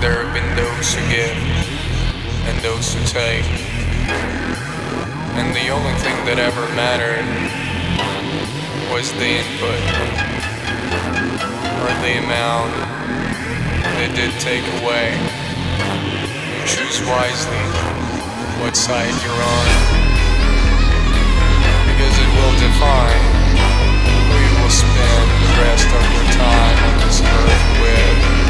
There have been those who give and those who take. And the only thing that ever mattered was the input, or the amount they did take away. You choose wisely what side you're on, because it will define who you will spend the rest of your time on this earth with.